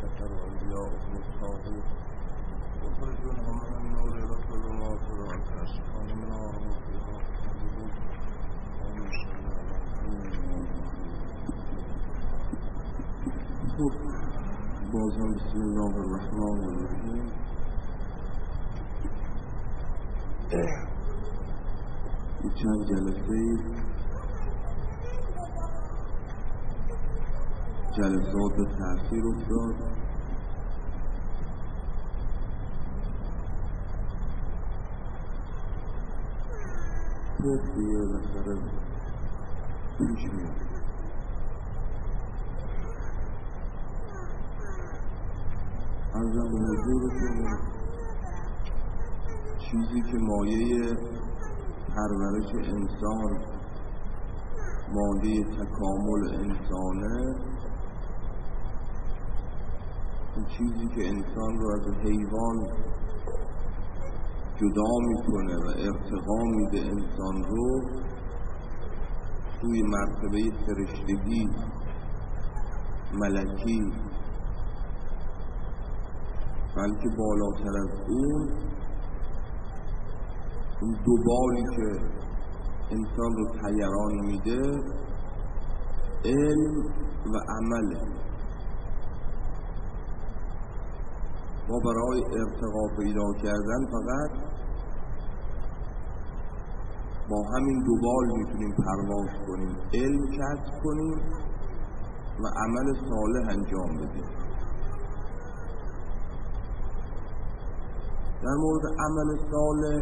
الملائكة والأنبياء والصالحين يخرجونهم من النور إلى الظلمات والكشف عن النار وفيها خالدون ومن شر بازم بسم الله الرحمن الرحیم. چند جلسه جلسات تأثیر افتاد. خب دیگه بالاخره پیش میاد. عرضم به حضورتون چیزی که مایه پرورش انسان، مایه تکامل انسانه، این چیزی که انسان رو از حیوان جدا میکنه و ارتقا میده انسان رو سوی مرتبه فرشتگی، ملکی، بلکه بالاتر از اون دو بالی که انسان رو طیران میده علم و عمله. ما برای ارتقا پیدا کردن فقط با همین دو بال میتونیم پرواز کنیم، علم کسب کنیم و عمل صالح انجام بدیم. در مورد عمل صالح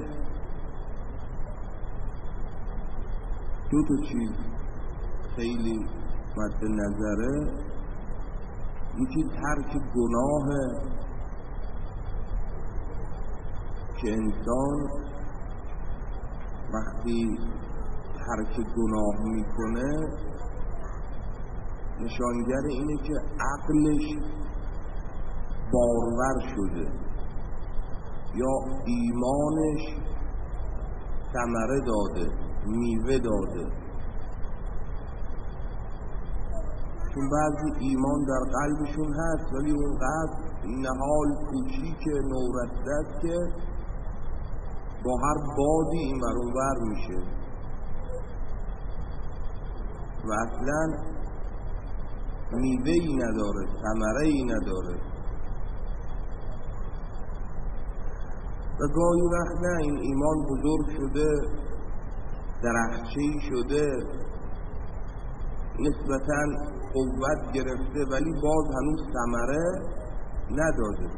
دو تا چیز خیلی مد نظره. یکی ترک گناه که انسان وقتی ترک گناه میکنه نشانگر اینه که عقلش بارور شده یا ایمانش ثمره داده، میوه داده. چون بعضی ایمان در قلبشون هست ولی اونقدر نهال کوچیک نورسته است که با هر بادی این ور اون ور میشه و اصلا میوه‌ای نداره، ثمره‌ای نداره. و گاهی وقت نه، این ایمان بزرگ شده، درخچه‌ای شده، نسبتاً قوت گرفته ولی باز هنوز ثمره نداده.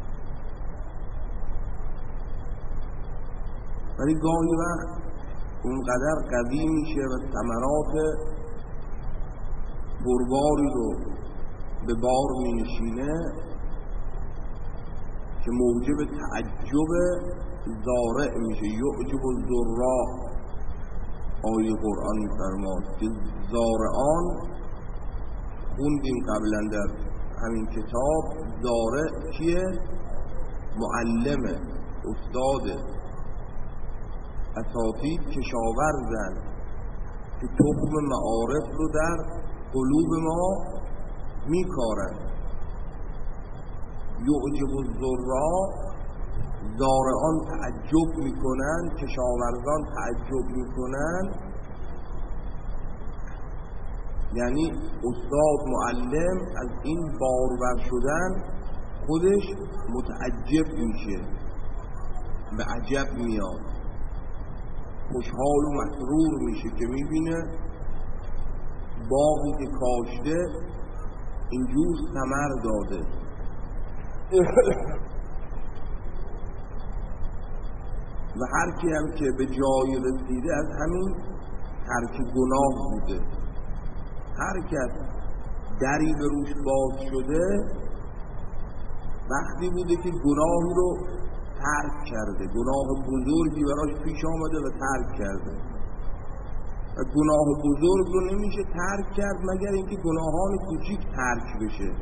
ولی گاهی وقت اونقدر قوی میشه و ثمرات پرباری رو به بار می نشینه که موجب تعجب زارع میشه. یعجب الزراع، آیه قرآن می‌فرماد که زارعان، خوندیم قبلا در همین کتاب، زارع کیه؟ معلمه، استاده، اساتید کشاورزن که تخم معارف رو در قلوب ما میکارن. یعجب الزراع، زارعان تعجب میکنن، کشاورزان تعجب میکنن. یعنی استاد معلم از این بارور شدن خودش متعجب میشه، به عجب میاد، خوشحال و مسرور میشه که میبینه باغی که کاشته اینجور ثمر داده. و هر کی هم که به جای رسیده از همین ترک گناه بوده. هر کس دری به روش باز شده وقتی بوده که گناهی رو ترک کرده، گناه بزرگی براش پیش آمده و ترک کرده. و گناه بزرگ رو نمیشه ترک کرد مگر اینکه گناهان کوچیک ترک بشه.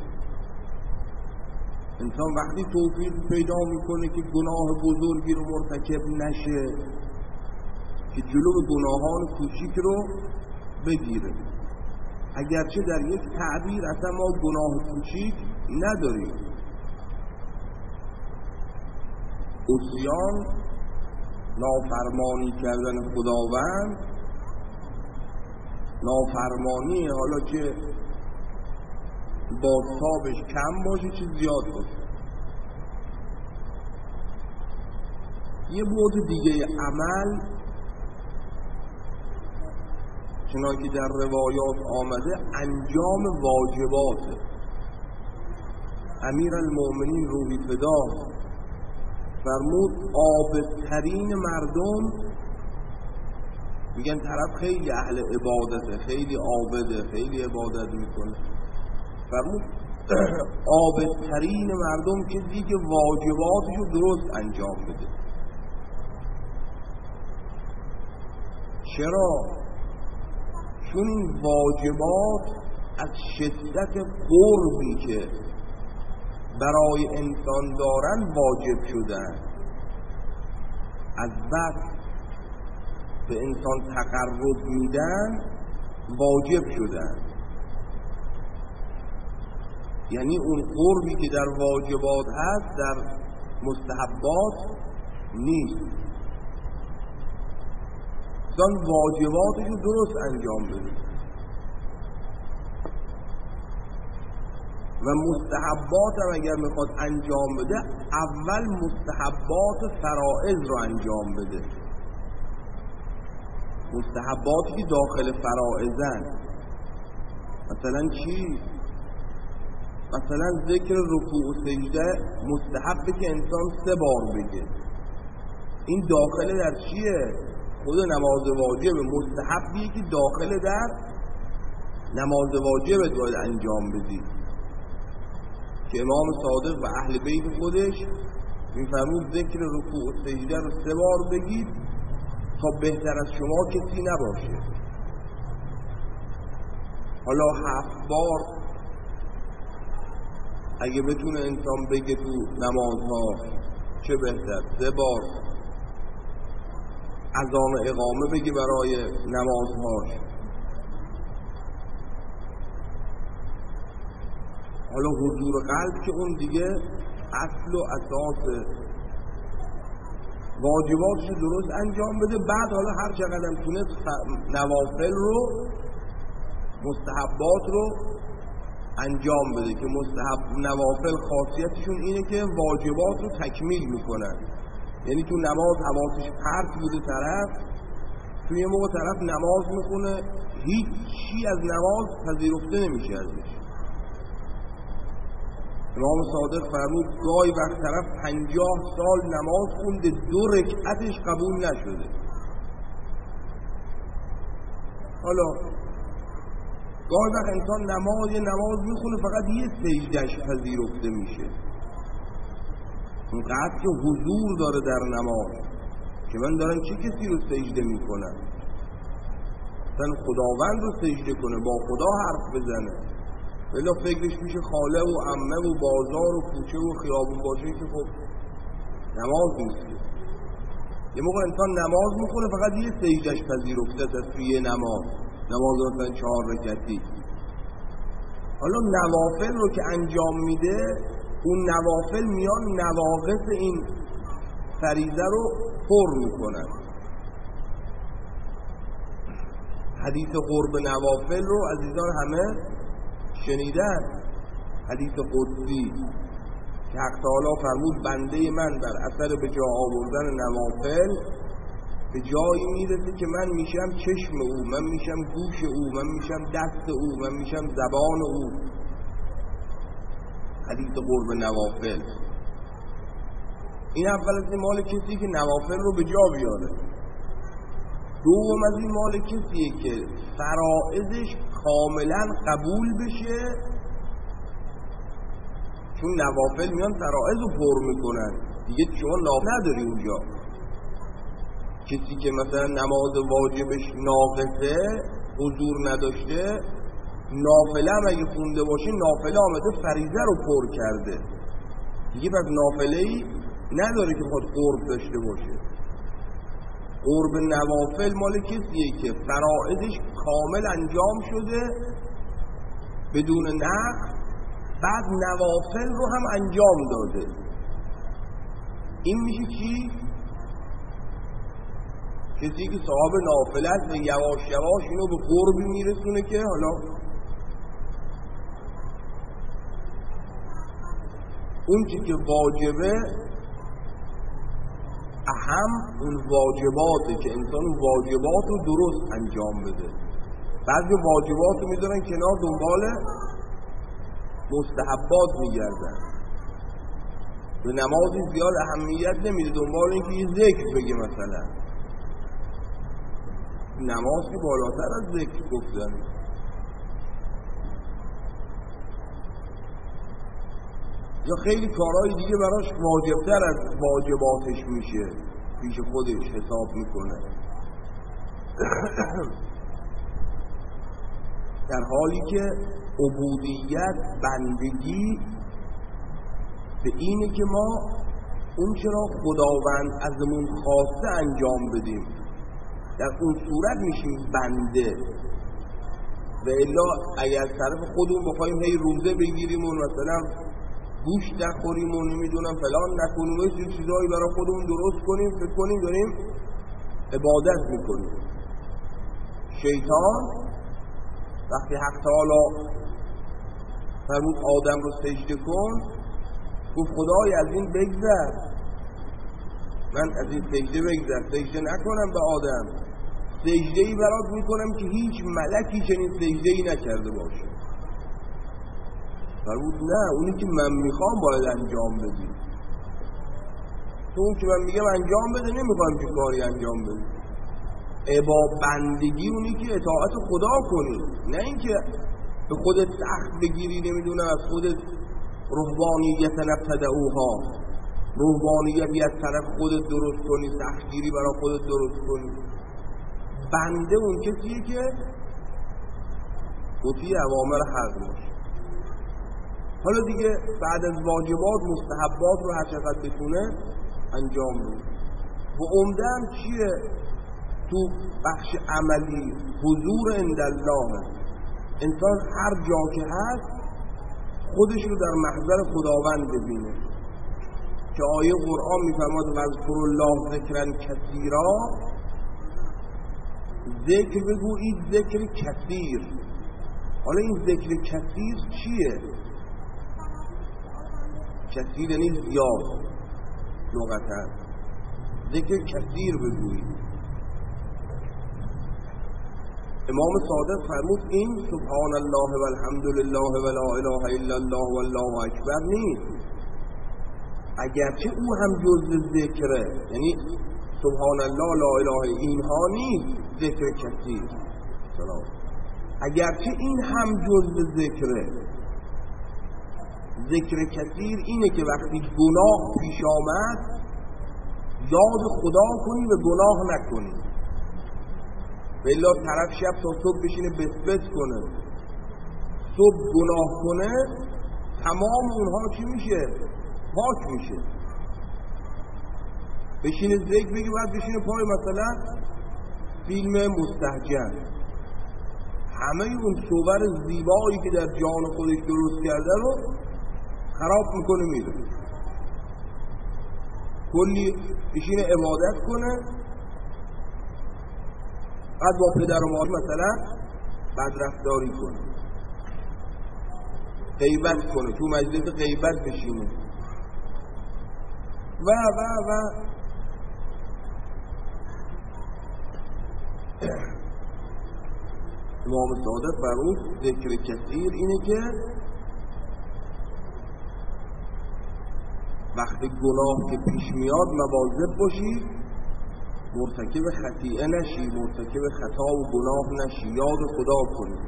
انسان وقتی توفیق پیدا میکنه که گناه بزرگی رو مرتکب نشه که جلو گناهان کوچیک رو بگیره. اگرچه در یک تعبیر اصلا ما گناه کوچیک نداریم. عصیان، نافرمانی کردن خداوند، نافرمانی حالا که بازتابش کم باشه چه زیاد باشه. یه بعد دیگه عمل چنانکه در روایات آمده انجام واجبات. امیرالمؤمنین روحی فدا فرمود عابدترین مردم، میگن طرف خیلی اهل عبادته، خیلی عابده، خیلی عبادت میکنه، فرمود عابدترین مردم کسی که واجباتشو درست انجام بده. چرا؟ چون این واجبات از شدت قربی که برای انسان دارن واجب شدن، از بس به انسان تقرب میدن واجب شدن. یعنی اون قربی که در واجبات هست در مستحبات نیست. انسان واجباتشو درست انجام بده و مستحبات هم اگر میخواد انجام بده اول مستحبات فرائض رو انجام بده. مستحباتی که داخل فرائضن مثلا چی؟ مثلا ذکر رکوع و سجده مستحبه که انسان 3 بار بگه. این داخل در چیه؟ خود نماز واجبه. مستحبیه که داخل در نماز واجبه باید انجام بدی که امام صادق و اهل بیت خودش میفرمود ذکر رکوع و سجده رو 3 بار بگید تا بهتر از شما کسی نباشه. حالا 7 بار اگه بتونه انسان بگه تو نمازها چه بهتر. 3 بار اذان و اقامه بگی برای نمازهاش. حالا حضور قلب که اون دیگه اصل و اساس واجباتش درست انجام بده. بعد حالا هر چقدر تونست نوافل رو مستحبات رو انجام بده که نوافل خاصیتشون اینه که واجبات رو تکمیل میکنن. یعنی تو نماز حواسش پرت بوده طرف، توی موقع طرف نماز میخونه هیچ چی از نماز پذیرفته نمیشه ازش. امام صادق فرمود گاهی وقت طرف 50 سال نماز خونده 2 رکعتش قبول نشده. حالا گاهی وقت انسان نماز میخونه فقط یه سجدهش پذیرفته میشه. اونقدر که حضور داره در نماز که من دارم چه کسی رو سجده میکنم؟ مثلا خداوند رو سجده کنه، با خدا حرف بزنه، ولی فکرش میشه خاله و عمه و بازار و کوچه و خیابون باشه که خب نماز نیست. یه موقع انسان نماز میخونه فقط یه سجدهش پذیرفته است توی نماز مثلا 4 رکعتی. حالا نوافل رو که انجام میده اون نوافل میان نواقص این فریضه رو پر میکنن. حدیث قرب نوافل رو عزیزان همه شنیدن، حدیث قدسی که حق تعالی فرمود بنده من در اثر به جا آوردن نوافل به جایی میرسه که من میشم چشم او، من میشم گوش او، من میشم دست او، من میشم زبان او. حدیث قرب نوافل این اول از این مال کسی که نوافل رو به جا بیاره. دوم از این مال کسیه که فرائضش کاملا قبول بشه، چون نوافل میان فرائض رو پر میکنن دیگه. شما نداری اونجا کسی که مثلا نماز واجبش ناقصه، حضور نداشته، نافله هم اگه خونده باشه نافله آمده فریضه رو پر کرده دیگه، پس نافله‌ای نداره که خود قرب داشته باشه. قرب نوافل مال کسیه که فرائضش کامل انجام شده بدون نقص بعد نوافل رو هم انجام داده. این میشه چی؟ کسی که صاحب نافل است و یواش یواش اینو به قربی میرسونه که حالا اون چی که واجبه اهم اون واجباته که انسان اون واجبات رو درست انجام بده. بعضی واجبات رو میذارن کنار، دنبال مستحبات میگردن. به نمازی زیاد اهمیت نمیده، دنبال اینکه یه ذکر بگه. مثلا نماز که بالاتر از ذکر گفتن. یا خیلی کارهای دیگه براش واجبتر از واجباتش میشه، پیش خودش حساب میکنه. در حالی که عبودیت، بندگی به اینه که ما اون چرا خداوند ازمون خواسته انجام بدیم، در اون صورت میشیم بنده. و الا اگر طرف خودمون بخوایم هی روزه بگیریم و مثلا گوشت نخوریم و نمیدونم فلان نکنیم و این چیزایی برای خودمون درست کنیم، فکر کنیم داریم عبادت میکنیم. شیطان وقتی حق تعالی فرمود آدم رو سجده کن، گفت خدای از این بگذر، من از این سجده بگذر، سجده نکنم به آدم، سجده‌ای برات میکنم که هیچ ملکی چنین سجده‌ای نکرده باشه. فرمود نه، اونی که من میخوام باید انجام بدی، تو اون که من میگم انجام بده نمیخوام که کاری انجام بدی. بندگی اونی که اطاعت خدا کنی، نه اینکه به خودت سخت بگیری، نمیدونم از خودت رهبانیت نبتدعوها، رهبانیتی از طرف خودت درست کنی، سختگیری برای خودت درست کنی. بنده اون کسیه که مطیع اوامر حق باشه. حالا دیگه بعد از واجبات مستحبات رو هر چقدر بتونه انجام بده. و عمدن چیه؟ تو بخش عملی حضور عند الله، انسان هر جا که هست خودش رو در محضر خداوند ببینه که آیه قرآن میفرماد واذکروا الله ذکرا کثیرا، ذکر بگویید ذکر کثیر. حالا این ذکر کثیر چیه؟ کثیر یعنی زیاد لغتا، ذکر کثیر بگویید. امام صادق فرمود این سبحان الله و الحمد لله و لا اله الا الله و الله اکبر نیست، اگرچه او هم جزء ذکره، یعنی سبحان الله لا اله اینها نیست ذکر کثیر، اگرچه این هم جزء ذکره. ذکر کثیر اینه که وقتی گناه پیش آمد یاد خدا کنی و گناه نکنی. بلا طرف شب تا صبح بشینه بسبس کنه، صبح گناه کنه، تمام اونها چی میشه؟ پاک میشه. بشینه ذکر بگی، بعد بشینه پای مثلا فیلم مستهجن، همه اون صور زیبایی که در جان خودش درست کرده رو خراب میکنه میره. کلی بشینه عبادت کنه، بعد با پدر و مادر مثلا بدرفتاری کنه، غیبت کنه، تو مجلس غیبت بشینه و امام صادق فرمود ذکر کثیر اینه که وقتی گناه که پیش میاد مواظب باشی، مرتکب خطیئه نشی، مرتکب خطا و گناه نشی، یاد خدا کنی.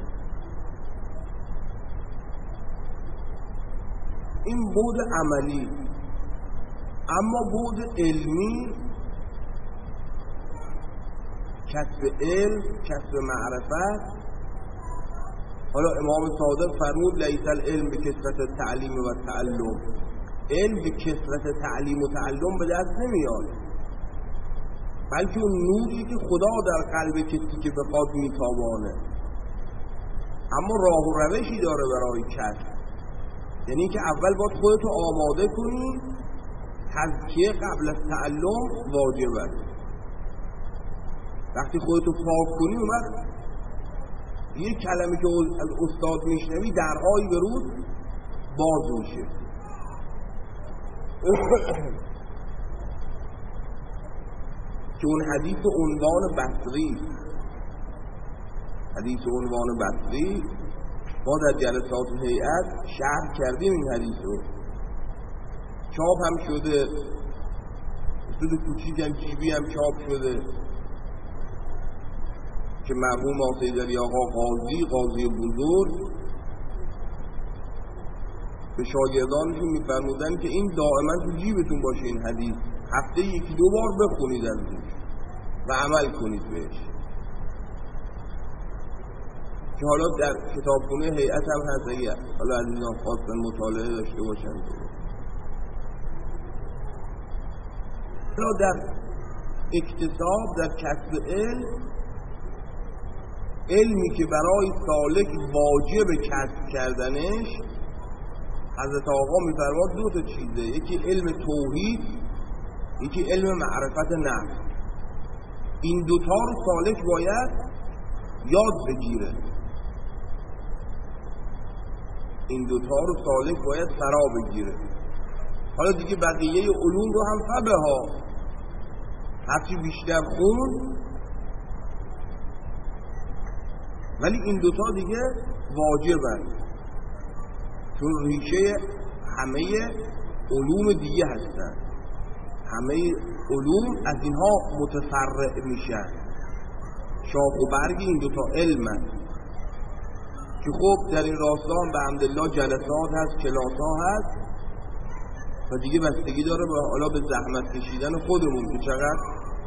این بود عملی. اما بود علمی، کسب علم، کسب معرفت. حالا امام صادق فرمود لیس العلم به کثرت تعلیم و تعلم، علم به کثرت تعلیم و تعلم به دست نمیاد، بلکه اون نوری که خدا در قلب کسی که بخواد میتابانه. اما راه و روشی داره برای کسب. یعنی که اول باید خودتو آماده کنی. تزکیه قبل از تعلم واجبه. وقتی خودتو پاک کنی اومد یک کلمه که از استاد میشنوی درهایی به رود باز میشه. که اون حدیث عنوان بصری، حدیث عنوان بصری ما در جلسات هیئت شرح کردیم. این حدیث رو چاپ هم شده، اصول کوچیک هم جیبی هم چاپ شده که مرحوم آقای علی آقا قاضی بزرگ به شاگردانشون میفرمودن که این دائما تو جیبتون باشه. این حدیث هفته یکی دو بار بخونید از روش و عمل کنید بهش. که حالا در کتابخونه هیئت هم هست، اگه حالا عزیزان خواستن مطالعه داشته باشن. حالا در اکتساب، در کسب علمی که برای سالک واجب کسب کردنش، حضرت آقا میفرماد دو تا چیزه، یکی علم توحید، یکی علم معرفت نفس. این دوتا رو سالک باید یاد بگیره، این دوتا رو سالک باید فرا بگیره. حالا دیگه بقیه علوم رو هم فبه ها، هرچی بیشتر خون، ولی این دوتا دیگه واجبن، چون ریشه همه علوم دیگه هستن. همه علوم از اینها متفرع میشن، شاخ و برگ این دوتا علمن. که خب در این راستا هم به حمدالله جلسات هست، کلاس‌ها هست و دیگه بستگی داره به حالا به زحمت کشیدن خودمون که چقدر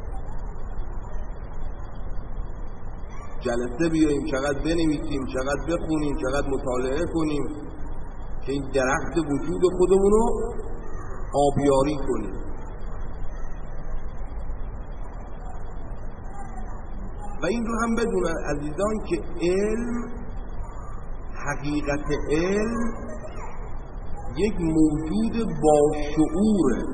جلسه بیاییم، چقدر بنویسیم، چقدر بخونیم، چقدر مطالعه کنیم که این درخت وجود خودمون رو آبیاری کنیم. و این رو هم بدونن عزیزان که علم، حقیقت علم یک موجود با شعوره.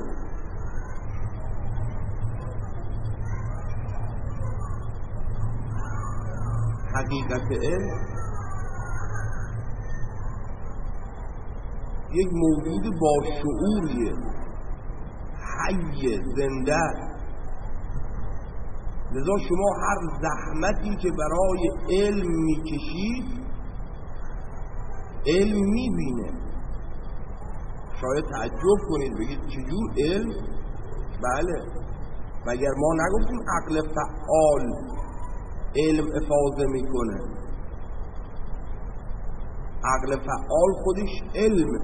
حقیقت علم یک موجود با شعوریه، حی، زنده. لذا شما هر زحمتی که برای علم میکشید علم میبینه. شاید تعجب کنید بگید چجور علم؟ بله، مگر ما نگفتیم عقل فعال علم افاضه میکنه؟ عقل فعال خودش علم.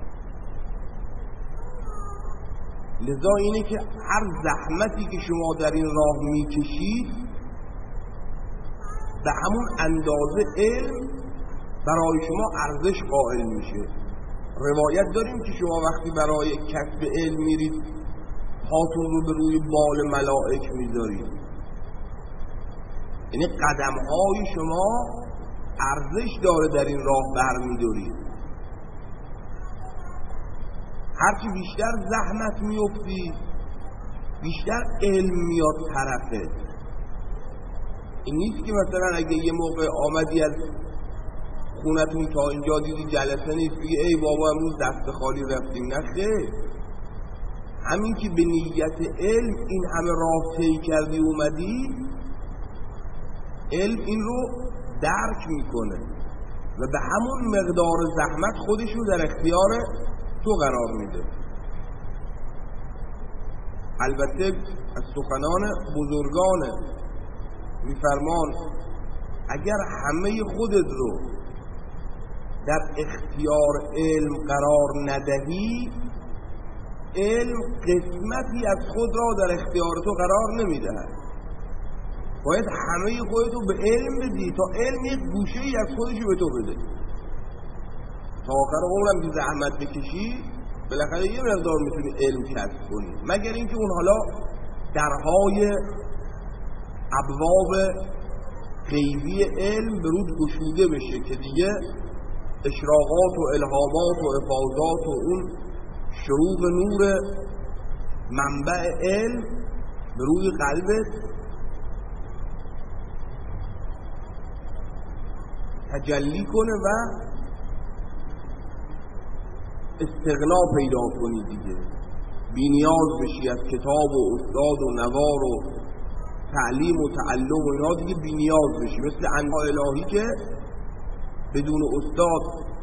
لذا اینه که هر زحمتی که شما در این راه میکشید به همون اندازه علم برای شما ارزش قائل میشه. روایت داریم که شما وقتی برای کسب علم میرید پاتون رو به روی بال ملائک میذارید، یعنی قدمهای شما ارزش داره در این راه برمیدارید. هرچی بیشتر زحمت میفتی بیشتر علم میاد طرفت. این نیست که مثلا اگه یه موقع آمدی از خونتون تا اینجا دیدی جلسه نیست بگی ای بابا امروز دست خالی رفتیم. نه خیر، همین که به نیت علم این همه راه طی کردی اومدی، علم این رو درک میکنه و به همون مقدار زحمت خودش رو در اختیار تو قرار میده. البته از سخنان بزرگان میفرمان اگر همه خودت رو در اختیار علم قرار ندهی، علم قسمتی از خود را در اختیار تو قرار نمیدهد. باید همه خودتو به علم بدی تا علم یک گوشه ای از خودشو به تو بده. تا آخر عمرم که زحمت بکشی بالاخره یه مقدار میتونی علم کسب کنی، مگر اینکه اون حالا درهای ابواب غیبی علم به رود گشوده بشه که دیگه اشراقات و الهامات و افاضات و اون شروق نور منبع علم به روی قلبت تجلی کنه و استغنا پیدا کنی دیگه، بی نیاز بشی از کتاب و استاد و نوار و تعلیم و تعلم و اینا دیگه، بی نیاز بشی مثل انواع الهی که بدون استاد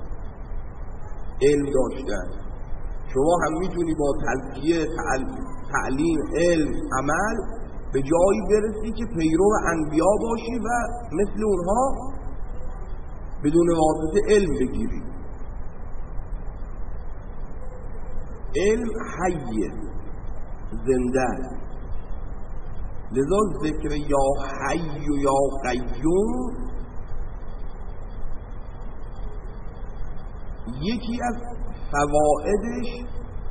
علم داشتن. شما هم میتونی با تزکیه، تعلیم، علم، عمل به جایی برسی که پیرو انبیا باشی و مثل اونها بدون واسطه علم بگیری. علم حیه، زنده، لذا ذکر یا حی و یا قیوم یکی از فوائدش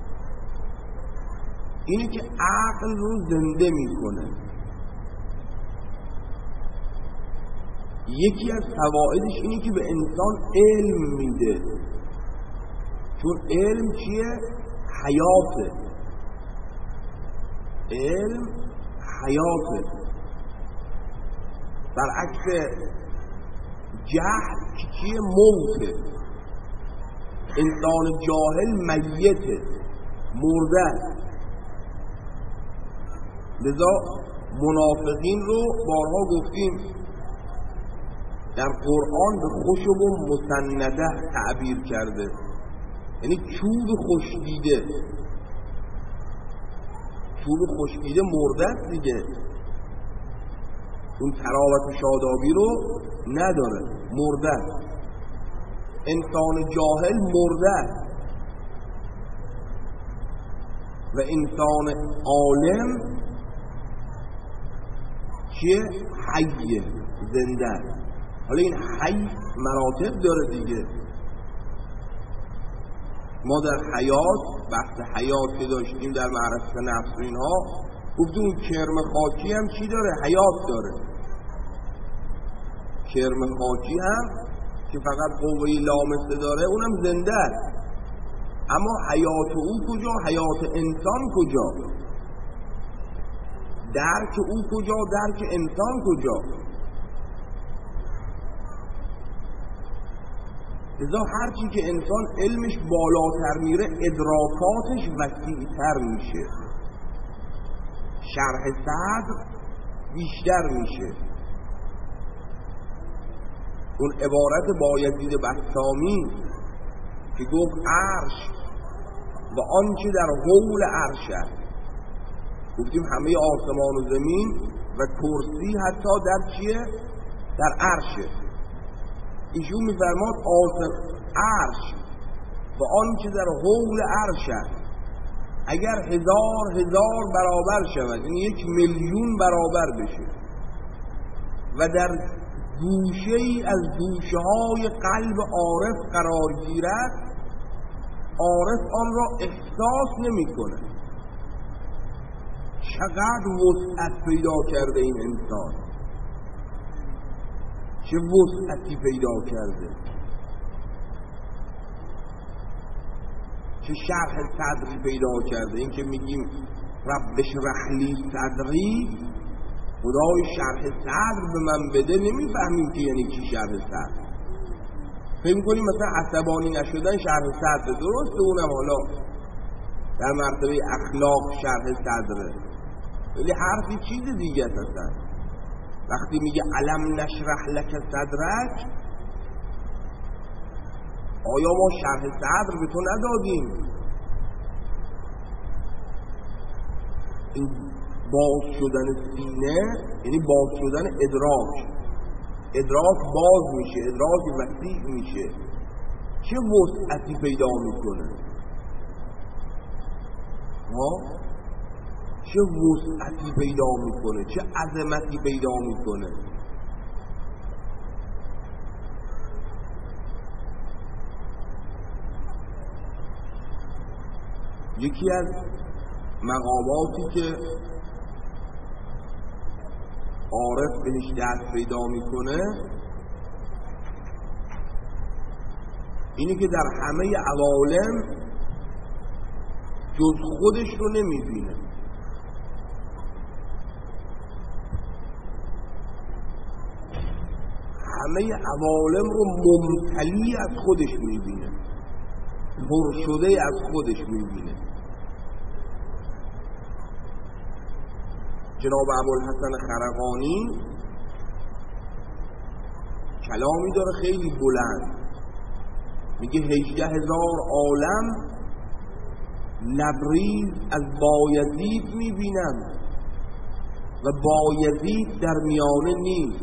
اینه که عقل رو زنده میکنه. یکی از فوائدش اینه که به انسان علم میده، چون علم چیه؟ حیاته. علم حیاته، برعکس جهل که چیه؟ موته. انسان جاهل میته، مرده. لذا منافقین رو بارها گفتیم در قرآن به خشب و مسنده تعبیر کرده، یعنی چوب خشکیده. چوب خشکیده مرده است دیگه، اون تراوت و شادابی رو نداره، مرده. انسان جاهل مرده و انسان عالم چیه؟ حیه، زنده. حالا این حی مراتب داره دیگه. ما در حیات، بحث حیات که داشتیم در معرفت نفس و اینها، گفتیم اون کرم خاکی هم چی داره؟ حیات داره. کرم خاکی هم که فقط قوه لامسه داره اونم زنده است، اما حیات او کجا؟ حیات انسان کجا؟ درک او کجا؟ درک انسان کجا؟ لذا هرچی که انسان علمش بالاتر میره ادراکاتش وسیع‌تر میشه، شرح صدر بیشتر میشه. اون عبارت بایزید بسطامی که گفت عرش و آنچه در حول عرش است، گفتیم همه آسمان و زمین و کرسی حتی در چیه؟ در عرشه. ایشون میفرماد عرش و آنچه در حول عرش است اگر هزار برابر شود، یعنی 1,000,000 برابر بشه و در گوشه‌ای از گوشه‌های قلب عارف قرار گیرد، عارف آن را احساس نمی‌کنه. چقدر وسعت پیدا کرده این انسان، چه وسعتی پیدا کرده، چه شرح صدری پیدا کرده. این که میگیم رب اشرح لی صدری، خدای شرح صدر به من بده، نمیفهمیم که یعنی چی شرح صدر. فکر می‌کنیم مثلا عصبانی نشدن شرح صدر، درسته اونم حالا در مرتبه اخلاق شرح صدره، ولی حرفی چیز دیگه است. وقتی میگه الم نشرح لک صدرک، آیا ما شرح صدر به تو ندادیم؟ این باز شدن سینه یعنی باز شدن ادراک. ادراک باز میشه، ادراک وسیع میشه، چه وسعتی پیدا میکنه، چه وسعتی پیدا میکنه، چه عظمتی پیدا میکنه. یکی از مقاماتی که عارف بهش دست پیدا میکنه اینی که در همه عوالم جز خودش رو نمیبینه. همه عوالم رو ممتلی از خودش میبینه، پر شده از خودش میبینه. جناب ابوالحسن خرقانی کلامی داره خیلی بلند، میگه 18,000 عالم لبریز از بایزید میبینم و بایزید در میانه نیست.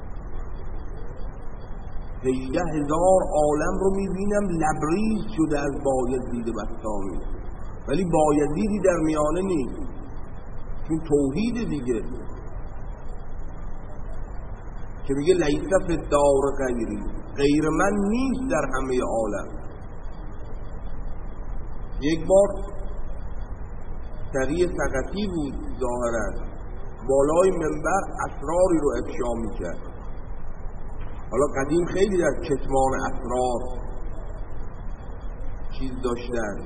18,000 عالم رو میبینم لبریز شده از بایزید بستامی، ولی بایزیدی در میانه نیست، چون توحید دیگه که میگه لیس فی الدار غیری، غیر من نیست در همه عالم. یک بار سری سقطی بود ظاهرا، بالای منبر اسراری رو افشا میکرد. حالا قدیم خیلی در کتمان اسرار چیز داشتن،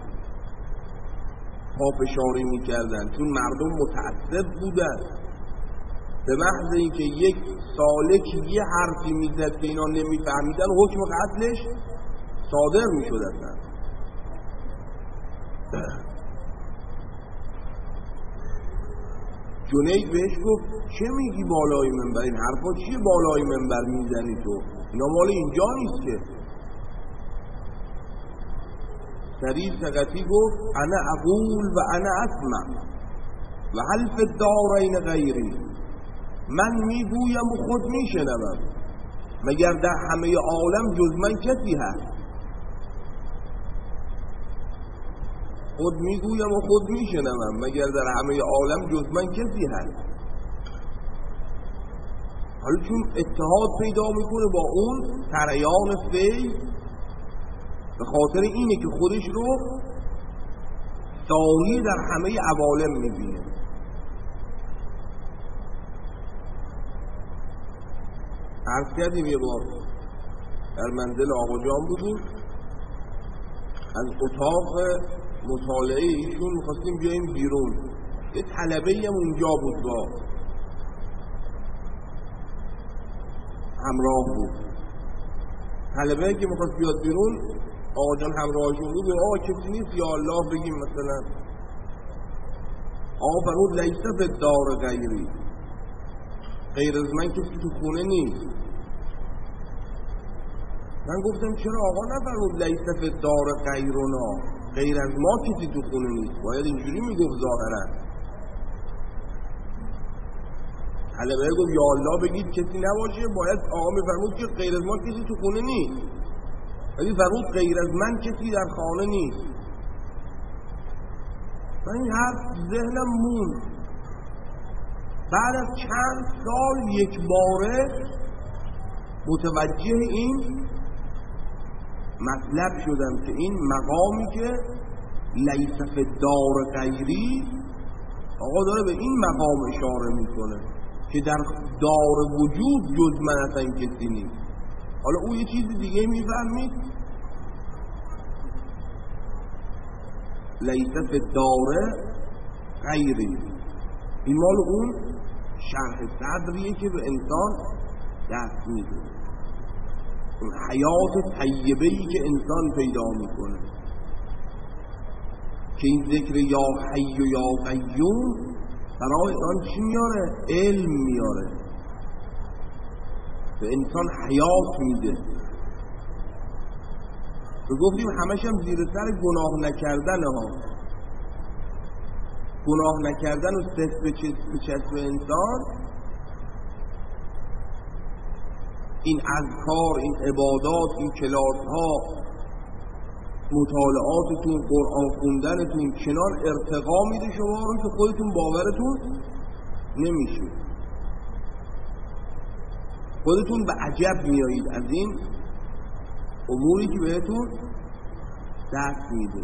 پافشاری میکردن، چون مردم متعصب بودن. به محض اینکه یک سالک یه حرفی میزد که اینا نمیفهمیدن، حکم قتلش صادر میشد. اصلا جنید بهش گفت چه میگی بالای منبر؟ این حرفا چیه بالای منبر میزنی تو؟ اینا مال اینجا نیست که. سری سقطی گفت انا اقول و انا اسمع و هل فی الدارین غیری، من میگویم و خود میشنوم، مگر در همه عالم جز من کسی هست؟ خود میگویم و خود میشنوم، مگر در همه عالم جز من کسی هست؟ حالا چون اتحاد پیدا میکنه با اون سریان فیض، به خاطر اینه که خودش رو ثانی در همه عوالم میبینه. عرض کردیم یه بار در منزل آقا جان بودیم، از اتاق مطالعه ایشون میخواستیم بیاییم بیرون. یه طلبه‌ای هم اونجا بود با همراه بود. طلبه‌ای که میخواست بیاد بیرون، آقا جان همراهشون بود. آقا کسی نیست یا الله بگیم مثلا؟ آقا فرمود لیس فی الدار غیری، غیر از من کسی تو خونه نیست. من گفتم چرا آقا نفرمود لیس فی الدار غیرنا، غیر از ما کسی تو خونه نیست؟ باید اینجوری میگفت ظاهرا. طلبه گفت یا الله بگید کسی نباشه، باید آقا میفرمود که غیر از ما کسی تو خونه نیست، ولی فرمود غیر از من کسی در خانه نیست. من این حرف ذهنم موند. بعد از چند سال یک باره متوجه این مطلب شدم که این مقامی که لیس فی الدار غیری، آقا داره به این مقام اشاره میکنه که در دار وجود جز من اصلا کسی نیست. حالا او یه چیز دیگه میفهمید، لیس فی الدار غیری، این مال اون شرح صدریه که به انسان دست میده، اون حیات طیبه‌ای که انسان پیدا میکنه، که این ذکر یا حی و یا قیوم برای انسان چی میاره؟ علم میاره، به انسان حیات میده. تو گفتیم همش هم زیر سر گناه نکردن ها. گناه نکردن و صفت به چسب انسان، این اذکار، این عبادات، این کلاس ها، مطالعاتتون، قرآن خوندنتون چنان ارتقا میده شما رو که خودتون باورتون نمیشه. خودتون به عجب میایید از این اموری که بهتون دست میده.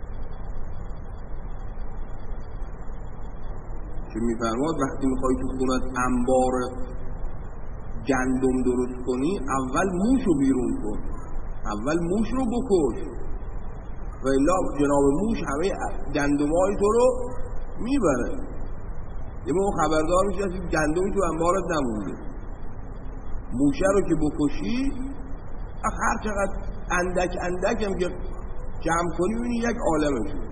که میفرماد وقتی میخوای تو خونت انبار گندم درست کنی، اول موشو بیرون کن، اول موش رو بکش و الا جناب موش همه گندمای تو رو میبره. یه موقع خبردار میشه از گندمی تو انبارت نمونده. موشه رو که بکشی هر چقدر اندک اندک هم که جمع کنی ببینی یک عالمه شد.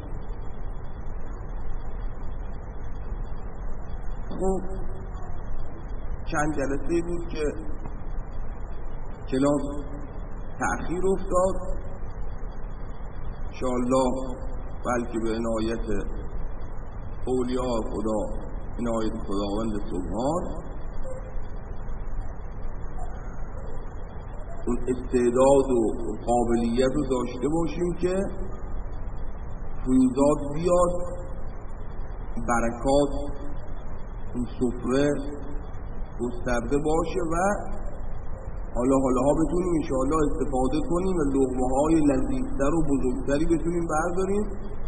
خب چند جلسه بود که کلاس تأخیر افتاد. انشاءالله بلکه به عنایت اولیاء خدا، عنایت خداوند سبحان، اون استعداد و قابلیت رو داشته باشیم که فیوزات بیاد، برکات اون سفره گسترده باشه و حالا بتونیم انشاءالله استفاده کنیم و لقمه های لذیذتر و بزرگتری بتونیم برداریم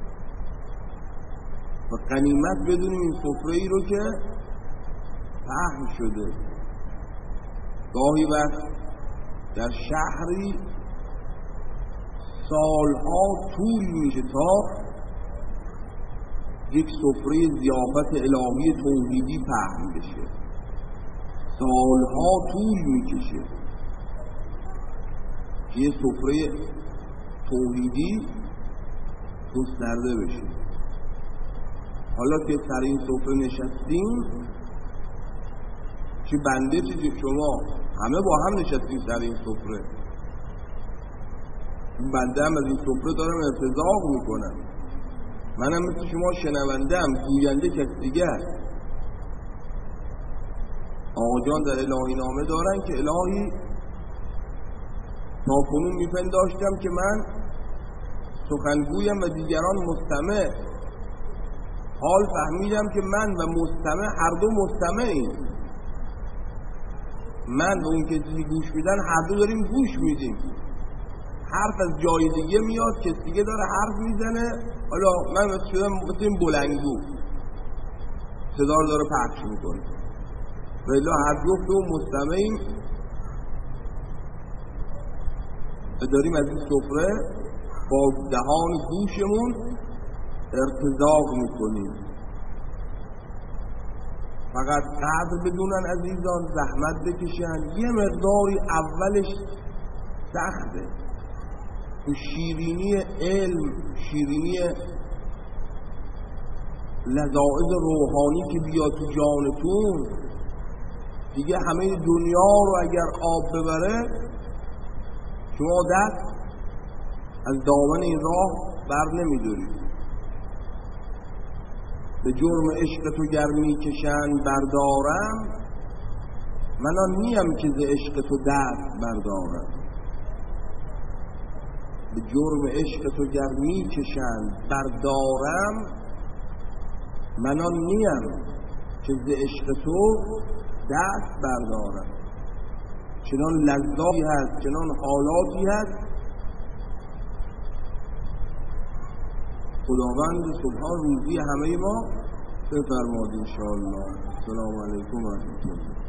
و غنیمت بدونیم این سفره ای رو که پهن شده. گاهی وقت در شهری سالها طول میشه تا یک سفره ضیافت الهی توحیدی پهن بشه، سالها طول میکشه که یه سفره توحیدی گسترده بشه. حالا که سر این سفره نشستیم، چه بنده چه شما همه با هم نشستیم سر این سفره. این بنده هم از این سفره دارم ارتزاق میکنم، منم مثل شما شنونده هم، گوینده کس دیگر. آقا جان در الهی نامه دارن که الهی تا کنون میپنداشتم که من سخنگویم و دیگران مستمع. حال فهمیدم که من و مستمع هر دو مستمعیم. من و اون کسی گوش میدن هر دو داریم گوش میدیم. حرف از جای دیگه میاد، کسی دیگه داره حرف میزنه. حالا من مثل این بلنگو صدا رو داره پخش میکنه و الا هر جفت و مستمعیم و داریم از این سفره با دهان گوشمون ارتزاق میکنیم. فقط قدر بدونن عزیزان، زحمت بکشن. یه مقداری اولش سخته، تو شیرینی علم، شیرینی لذائذ روحانی که بیاد تو جانتون، دیگه همه دنیا رو اگر آب ببره شما دست از دامن این راه بر نمیدارید. به جرم عشق تو گر میکشن بردارم، من آن نیم که ز عشق تو دست بردارم. به جرم عشق تو گر میکشن بردارم، من آن نیم که ز عشق تو دست بردارم. چنان لذاتی هست، چنان حالاتی هست. خداوند سبحان روزی همه ما بفرماد انشاءالله. السلام علیکم و رحمت الله.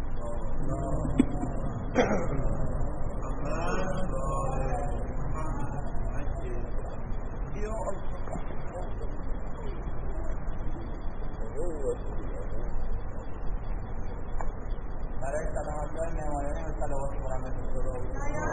برای سلامت های مهمانیان و صلوات و رحمت خدا